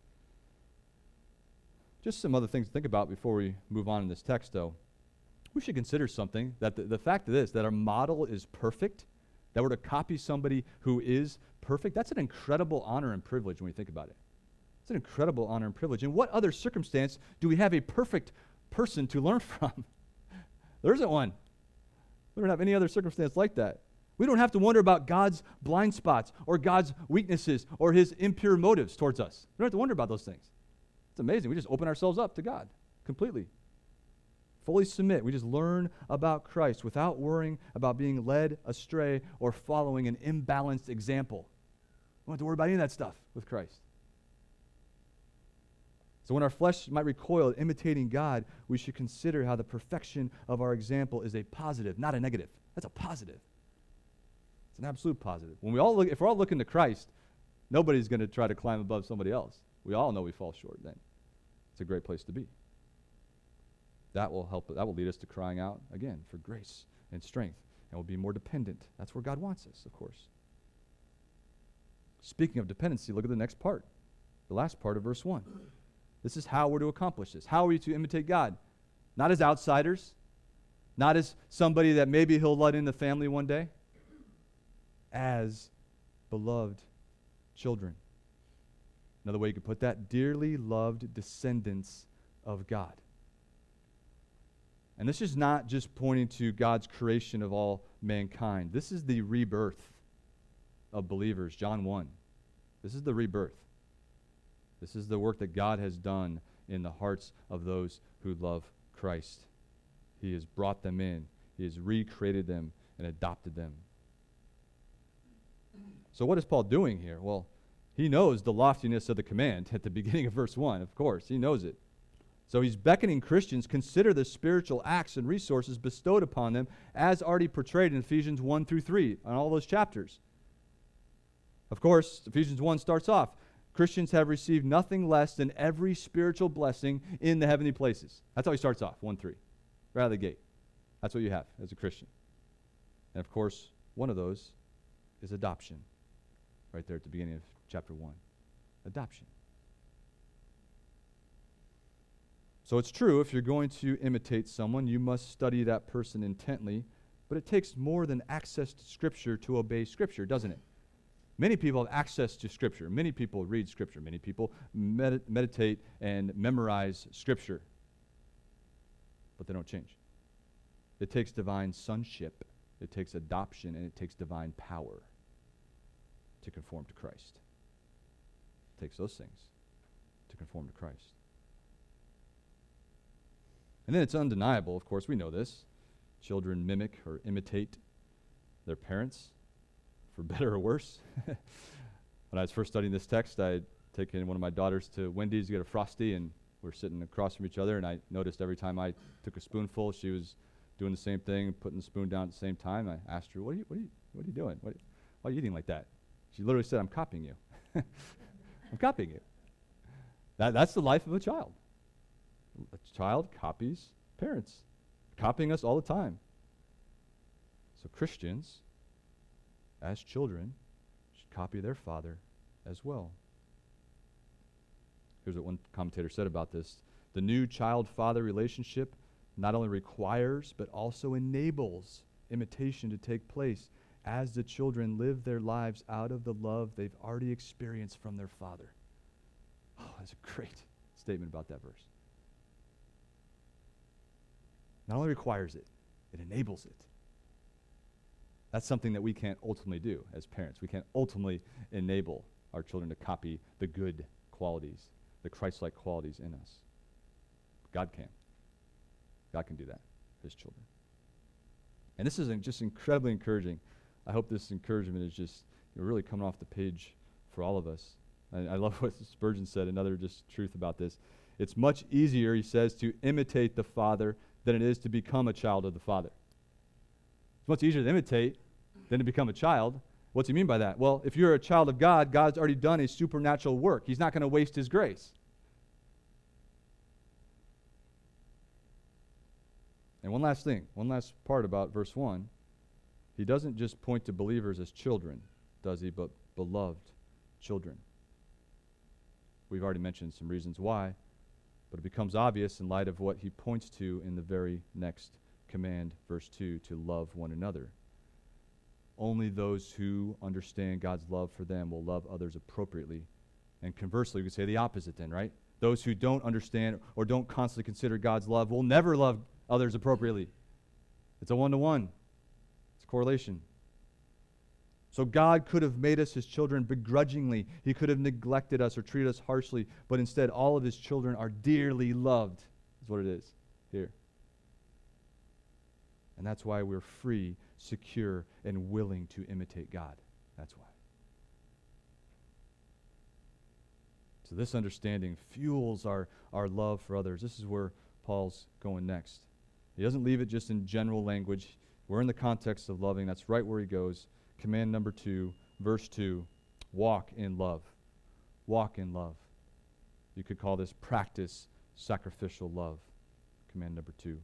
Just some other things to think about before we move on in this text, though. We should consider something, that the, the fact of this, that our model is perfect, that we're to copy somebody who is perfect, that's an incredible honor and privilege when we think about it. It's an incredible honor and privilege. In what other circumstance do we have a perfect person to learn from? There isn't one. We don't have any other circumstance like that. We don't have to wonder about God's blind spots or God's weaknesses or his impure motives towards us. We don't have to wonder about those things. It's amazing. We just open ourselves up to God completely. Fully submit. We just learn about Christ without worrying about being led astray or following an imbalanced example. We don't have to worry about any of that stuff with Christ. So when our flesh might recoil at imitating God, we should consider how the perfection of our example is a positive, not a negative. That's a positive. It's an absolute positive. When we all look, if we're all looking to Christ, nobody's going to try to climb above somebody else. We all know we fall short then. It's a great place to be. That will help, that will lead us to crying out again for grace and strength, and we'll be more dependent. That's where God wants us, of course. Speaking of dependency, look at the next part, the last part of verse one. This is how we're to accomplish this. How are we to imitate God? Not as outsiders, not as somebody that maybe he'll let in the family one day, as beloved children. Another way you could put that, dearly loved descendants of God. And this is not just pointing to God's creation of all mankind. This is the rebirth of believers, John one. This is the rebirth. This is the work that God has done in the hearts of those who love Christ. He has brought them in. He has recreated them and adopted them. So what is Paul doing here? Well, he knows the loftiness of the command at the beginning of verse one, of course. He knows it. So he's beckoning Christians, consider the spiritual acts and resources bestowed upon them as already portrayed in Ephesians one through three, on all those chapters. Of course, Ephesians one starts off, Christians have received nothing less than every spiritual blessing in the heavenly places. That's how he starts off, one three, right out of the gate. That's what you have as a Christian. And of course, one of those is adoption, right there at the beginning of chapter one. Adoption. So it's true, if you're going to imitate someone, you must study that person intently, but it takes more than access to Scripture to obey Scripture, doesn't it? Many people have access to Scripture. Many people read Scripture. Many people med- meditate and memorize Scripture, but they don't change. It takes divine sonship, it takes adoption, and it takes divine power to conform to Christ. It takes those things to conform to Christ. And then it's undeniable, of course, we know this. Children mimic or imitate their parents, for better or worse. When I was first studying this text, I had taken one of my daughters to Wendy's to get a Frosty, and we were sitting across from each other, and I noticed every time I took a spoonful, she was doing the same thing, putting the spoon down at the same time. I asked her, what are you, what are you, what are you doing? What, why are you eating like that? She literally said, I'm copying you. I'm copying you. That, that's the life of a child. A child copies parents, copying us all the time. So Christians, as children, should copy their father as well. Here's what one commentator said about this. The new child-father relationship not only requires, but also enables imitation to take place as the children live their lives out of the love they've already experienced from their father. Oh, that's a great statement about that verse. Not only requires it, it enables it. That's something that we can't ultimately do as parents. We can't ultimately enable our children to copy the good qualities, the Christ-like qualities in us. God can. God can do that for his children. And this is just incredibly encouraging. I hope this encouragement is just you know, really coming off the page for all of us. I, I love what Spurgeon said, another just truth about this. It's much easier, he says, to imitate the Father than it is to become a child of the Father. It's much easier to imitate than to become a child. What's he mean by that? Well, if you're a child of God, God's already done a supernatural work. He's not going to waste his grace. And one last thing, one last part about verse one. He doesn't just point to believers as children, does he, but beloved children. We've already mentioned some reasons why, but it becomes obvious in light of what he points to in the very next command, verse two, to love one another. Only those who understand God's love for them will love others appropriately. And conversely, we could say the opposite then, right? Those who don't understand or don't constantly consider God's love will never love others appropriately. It's a one-to-one. It's a correlation. So God could have made us his children begrudgingly. He could have neglected us or treated us harshly, but instead all of his children are dearly loved, is what it is here. And that's why we're free, secure, and willing to imitate God. That's why. So this understanding fuels our, our love for others. This is where Paul's going next. He doesn't leave it just in general language. We're in the context of loving. That's right where he goes. Command number two, verse two, walk in love. Walk in love. You could call this practice sacrificial love. Command number two.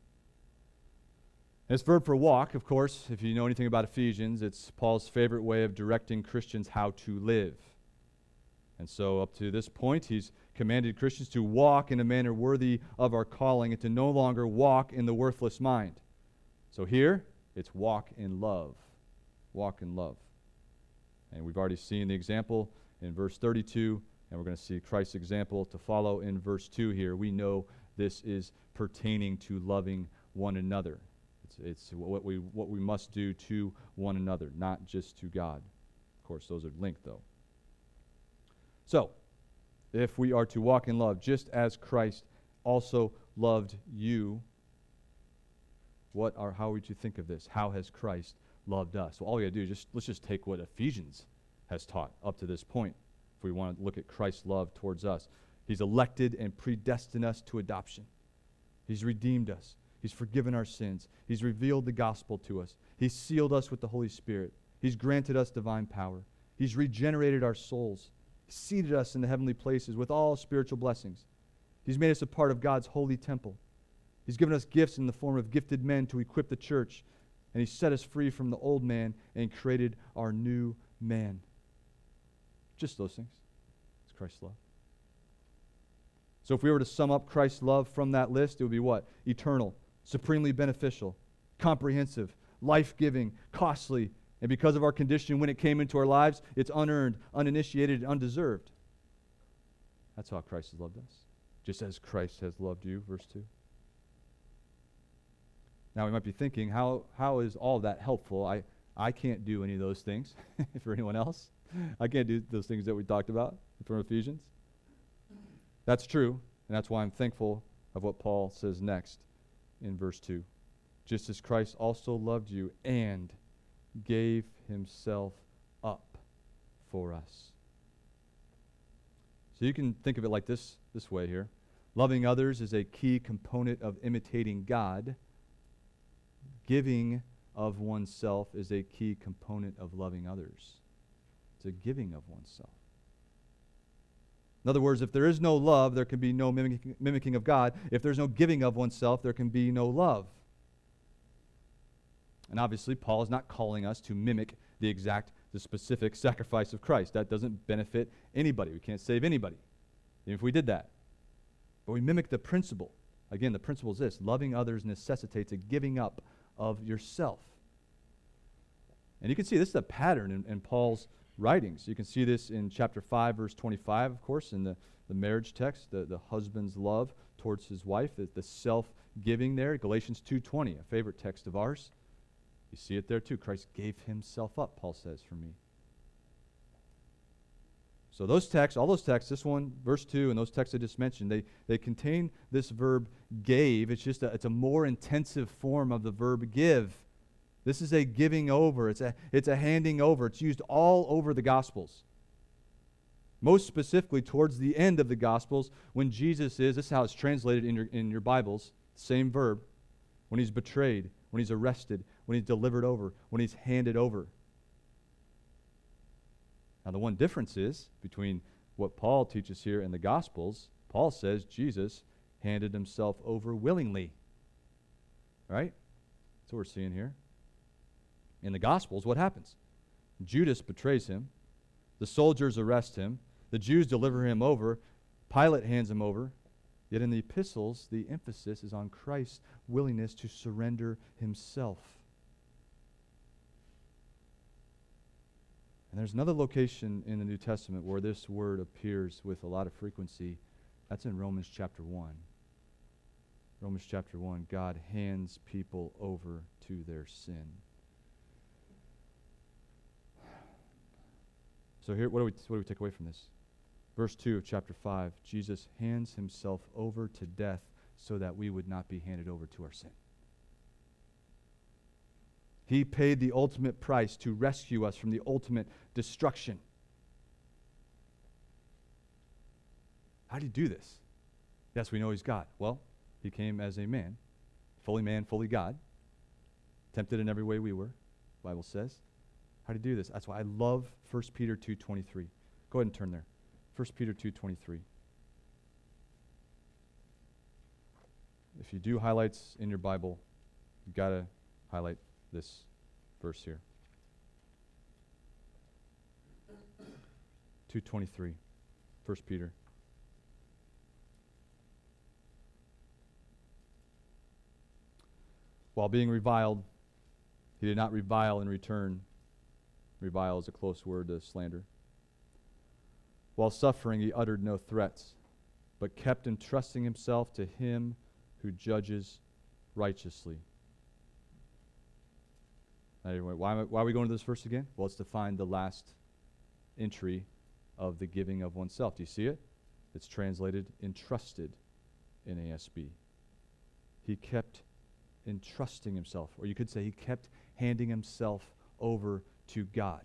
This verb for walk, of course, if you know anything about Ephesians, it's Paul's favorite way of directing Christians how to live. And so up to this point, he's commanded Christians to walk in a manner worthy of our calling and to no longer walk in the worthless mind. So here, it's walk in love. Walk in love. And we've already seen the example in verse thirty-two, and we're going to see Christ's example to follow in verse two here. We know this is pertaining to loving one another. It's, it's what we what we must do to one another, not just to God. Of course, those are linked, though. So, if we are to walk in love, just as Christ also loved you, what are how are we to think of this? How has Christ loved us? Well, all we got to do is just let's just take what Ephesians has taught up to this point. If we want to look at Christ's love towards us, he's elected and predestined us to adoption. He's redeemed us. He's forgiven our sins. He's revealed the gospel to us. He's sealed us with the Holy Spirit. He's granted us divine power. He's regenerated our souls. He seated us in the heavenly places with all spiritual blessings. He's made us a part of God's holy temple. He's given us gifts in the form of gifted men to equip the church. And He set us free from the old man and created our new man. Just those things. It's Christ's love. So if we were to sum up Christ's love from that list, it would be what? Eternal, supremely beneficial, comprehensive, life-giving, costly, and because of our condition when it came into our lives, it's unearned, uninitiated, and undeserved. That's how Christ has loved us. Just as Christ has loved you, verse two. Now we might be thinking, how how is all that helpful? I, I can't do any of those things for anyone else. I can't do those things that we talked about from Ephesians. That's true, and that's why I'm thankful of what Paul says next in verse two. Just as Christ also loved you and gave Himself up for us. So you can think of it like this, this way here. Loving others is a key component of imitating God. Giving of oneself is a key component of loving others. It's a giving of oneself. In other words, if there is no love, there can be no mimicking, mimicking of God. If there's no giving of oneself, there can be no love. And obviously, Paul is not calling us to mimic the exact, the specific sacrifice of Christ. That doesn't benefit anybody. We can't save anybody, even if we did that. But we mimic the principle. Again, the principle is this: loving others necessitates a giving up of yourself. And you can see this is a pattern in, in Paul's writings. You can see this in chapter five, verse twenty-five, of course, in the, the marriage text, the, the husband's love towards his wife, the, the self-giving there. Galatians two twenty, a favorite text of ours. You see it there too. Christ gave Himself up, Paul says, for me. So those texts, all those texts, this one, verse two, and those texts I just mentioned, they, they contain this verb gave. It's just a, it's a more intensive form of the verb give. This is a giving over. It's a, it's a handing over. It's used all over the Gospels. Most specifically towards the end of the Gospels, when Jesus is, this is how it's translated in your, in your Bibles, same verb, when He's betrayed, when He's arrested, when He's delivered over, when He's handed over. Now, the one difference is between what Paul teaches here in the Gospels. Paul says Jesus handed Himself over willingly. Right? That's what we're seeing here. In the Gospels, what happens? Judas betrays Him. The soldiers arrest Him. The Jews deliver Him over. Pilate hands Him over. Yet in the epistles, the emphasis is on Christ's willingness to surrender Himself. And there's another location in the New Testament where this word appears with a lot of frequency. That's in Romans chapter one. Romans chapter one, God hands people over to their sin. So here, what do we what do we take away from this? Verse two of chapter five, Jesus hands Himself over to death so that we would not be handed over to our sin. He paid the ultimate price to rescue us from the ultimate destruction. How did He do this? Yes, we know He's God. Well, He came as a man, fully man, fully God, tempted in every way we were, the Bible says. How did He do this? That's why I love First Peter two twenty-three. Go ahead and turn there. First Peter two twenty-three. If you do highlights in your Bible, you've got to highlight this verse here. two twenty-three, First Peter. While being reviled, He did not revile in return. Revile is a close word to slander. While suffering, He uttered no threats, but kept entrusting Himself to Him who judges righteously. Anyway, why, why are we going to this verse again? Well, it's to find the last entry of the giving of oneself. Do you see it? It's translated entrusted in A S B. He kept entrusting Himself, or you could say He kept handing Himself over to God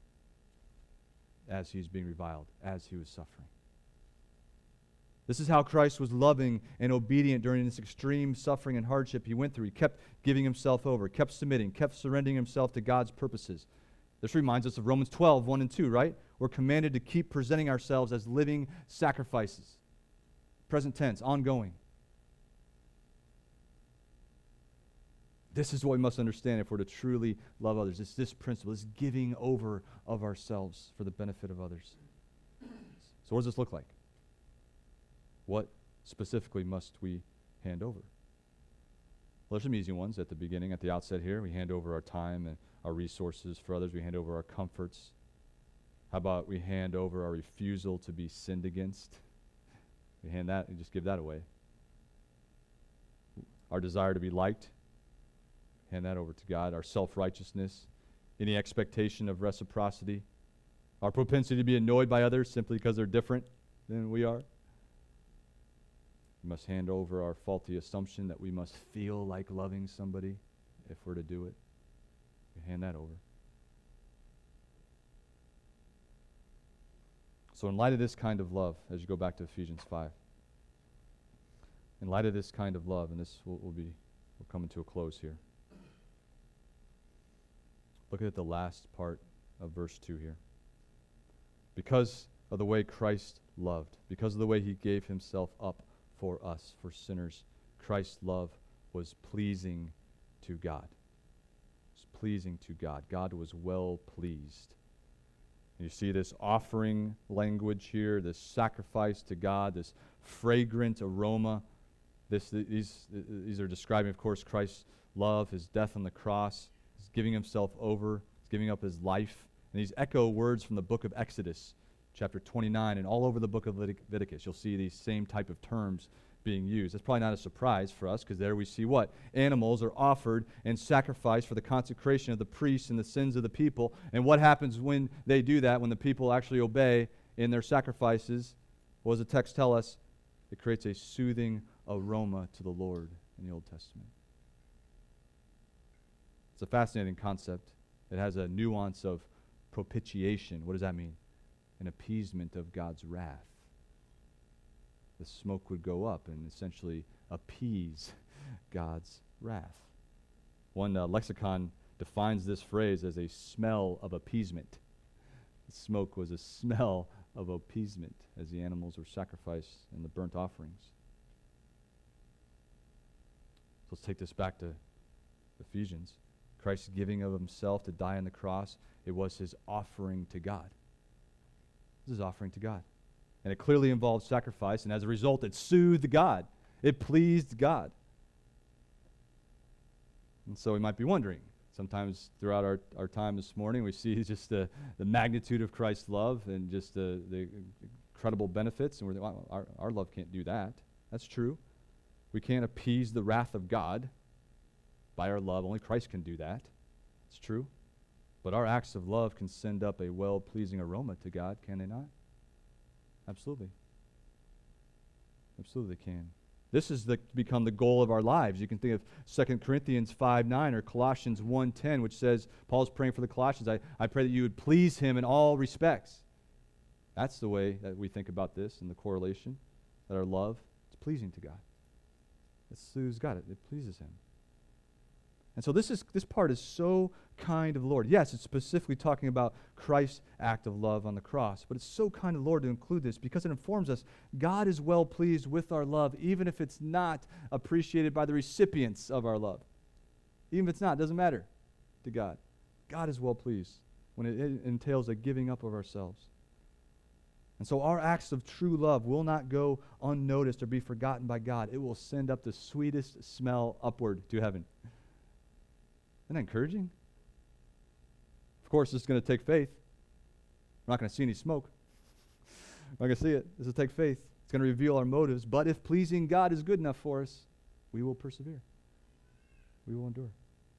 as He's being reviled, as He was suffering. This is how Christ was loving and obedient during this extreme suffering and hardship He went through. He kept giving Himself over, kept submitting, kept surrendering Himself to God's purposes. This reminds us of Romans twelve, one and two, right? we're commanded to keep presenting ourselves as living sacrifices. Present tense, ongoing. This is what we must understand if we're to truly love others. It's this principle, this giving over of ourselves for the benefit of others. So what does this look like? What specifically must we hand over? Well, there's some easy ones at the beginning, at the outset here. We hand over our time and our resources for others. We hand over our comforts. How about we hand over our refusal to be sinned against? We hand that and just give that away. Our desire to be liked, hand that over to God. Our self-righteousness, any expectation of reciprocity, our propensity to be annoyed by others simply because they're different than we are. We must hand over our faulty assumption that we must feel like loving somebody if we're to do it. We hand that over. So in light of this kind of love, as you go back to Ephesians five, in light of this kind of love, and this will, will be, we're coming to a close here. Look at the last part of verse two here. Because of the way Christ loved, because of the way he gave himself up for us, for sinners, Christ's love was pleasing to God. It was pleasing to God. God was well pleased. And you see this offering language here, this sacrifice to God, this fragrant aroma. This, these, these are describing, of course, Christ's love, his death on the cross, his giving himself over, his giving up his life. And these echo words from the book of Exodus, chapter twenty-nine, and all over the book of Leviticus. You'll see these same type of terms being used. That's probably not a surprise for us, because there we see what? Animals are offered and sacrificed for the consecration of the priests and the sins of the people. And what happens when they do that, when the people actually obey in their sacrifices? What does the text tell us? It creates a soothing aroma to the Lord in the Old Testament. It's a fascinating concept. It has a nuance of propitiation. What does that mean? An appeasement of God's wrath. The smoke would go up and essentially appease God's wrath. One uh, lexicon defines this phrase as a smell of appeasement. The smoke was a smell of appeasement as the animals were sacrificed in the burnt offerings. So let's take this back to Ephesians. Christ's giving of himself to die on the cross, it was his offering to God. This is offering to God. And it clearly involved sacrifice, and as a result, it soothed God. It pleased God. And so we might be wondering, sometimes throughout our, our time this morning, we see just the, the magnitude of Christ's love and just the, the incredible benefits, and we're thinking, wow, our, our love can't do that. That's true. We can't appease the wrath of God by our love. Only Christ can do that. It's true. But our acts of love can send up a well-pleasing aroma to God, can they not? Absolutely. Absolutely can. This has the, become the goal of our lives. You can think of Second Corinthians five nine or Colossians one ten, which says, Paul's praying for the Colossians, I, I pray that you would please him in all respects. That's the way that we think about this in the correlation, that our love is pleasing to God. It soothes God. It, it pleases him. And so this is this part is so kind of the Lord. Yes, it's specifically talking about Christ's act of love on the cross, but it's so kind of the Lord to include this because it informs us God is well pleased with our love, even if it's not appreciated by the recipients of our love. Even if it's not, it doesn't matter to God. God is well pleased when it, it entails a giving up of ourselves. And so our acts of true love will not go unnoticed or be forgotten by God. It will send up the sweetest smell upward to heaven. Isn't that encouraging? Of course, this is going to take faith. We're not going to see any smoke. We're not going to see it. This will take faith. It's going to reveal our motives. But if pleasing God is good enough for us, we will persevere. We will endure.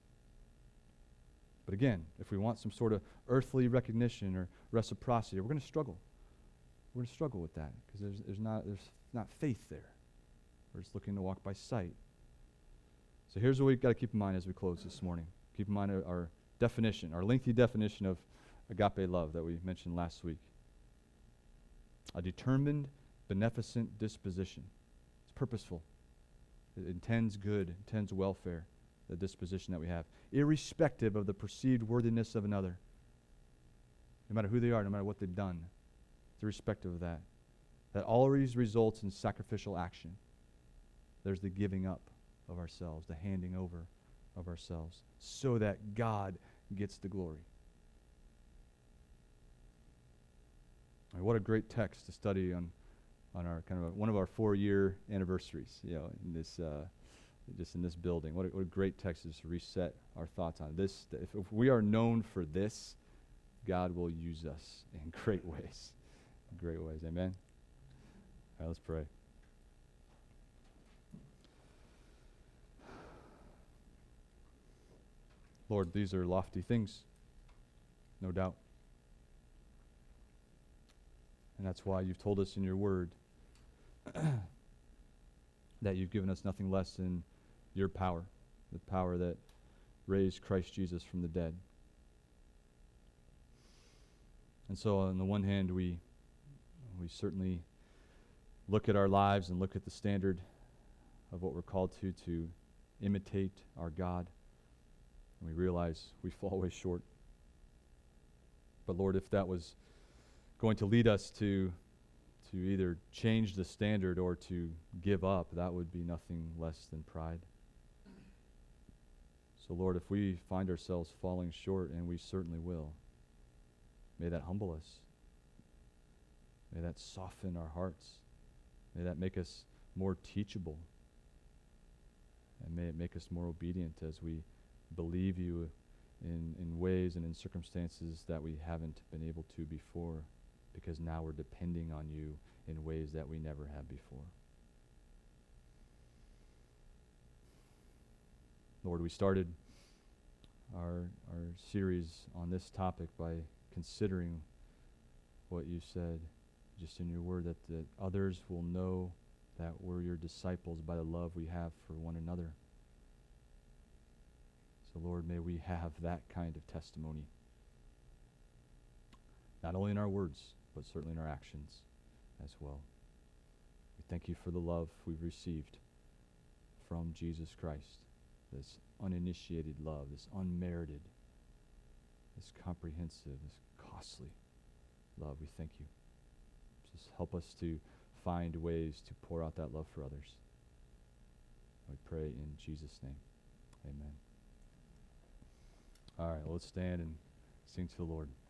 But again, if we want some sort of earthly recognition or reciprocity, we're going to struggle. We're going to struggle with that because there's, there's, not, there's not faith there. We're just looking to walk by sight. So here's what we've got to keep in mind as we close this morning. Keep in mind our, our definition, our lengthy definition of agape love that we mentioned last week. A determined, beneficent disposition. It's purposeful. It intends good, intends welfare, the disposition that we have, irrespective of the perceived worthiness of another. no matter who they are, no matter what they've done, irrespective of that, that always results in sacrificial action. There's the giving up of ourselves, the handing over of ourselves, so that God gets the glory. All right, what a great text to study on, on our kind of a, one of our four-year anniversaries. You know, in this, uh, just in this building. What a, what a great text is to reset our thoughts on this. If, if we are known for this, God will use us in great ways, in great ways. Amen. All right, let's pray. Lord, these are lofty things, no doubt. And that's why you've told us in your word that you've given us nothing less than your power, the power that raised Christ Jesus from the dead. And so on the one hand, we we certainly look at our lives and look at the standard of what we're called to, to imitate our God. And we realize we fall way short. But Lord, if that was going to lead us to to either change the standard or to give up, that would be nothing less than pride. So Lord, if we find ourselves falling short, and we certainly will, may that humble us. May that soften our hearts. May that make us more teachable. And may it make us more obedient as we believe you in, in ways and in circumstances that we haven't been able to before, because now we're depending on you in ways that we never have before. Lord, we started our our series on this topic by considering what you said just in your word, that, that others will know that we're your disciples by the love we have for one another. So Lord, may we have that kind of testimony, not only in our words, but certainly in our actions as well. We thank you for the love we've received from Jesus Christ, this uninitiated love, this unmerited, this comprehensive, this costly love. We thank you. Just help us to find ways to pour out that love for others. We pray in Jesus' name. Amen. All right, well, let's stand and sing to the Lord.